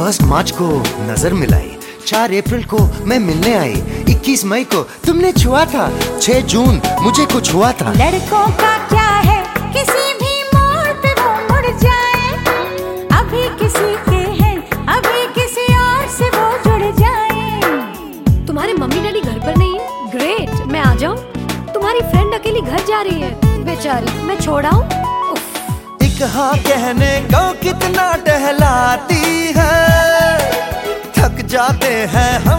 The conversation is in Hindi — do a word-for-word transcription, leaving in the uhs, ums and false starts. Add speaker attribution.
Speaker 1: फर्स्ट मार्च को नजर मिलाई, चार अप्रैल को मैं मिलने आई, इक्कीस मई को तुमने छुआ था, छह जून मुझे कुछ हुआ था।
Speaker 2: लड़कों का क्या है, किसी भी मोड़ पे वो मुड़ जाए, अभी किसी के हैं, अभी किसी और से वो जुड़ जाए।
Speaker 3: तुम्हारे मम्मी डैडी घर पर नहीं है? ग्रेट, मैं आ जाऊं? तुम्हारी फ्रेंड अकेली घर जा रही है, बेचारी, मैं छोड़ आऊं?
Speaker 1: एक हाँ कहने को कितना टहलाती है, थक जाते हैं हम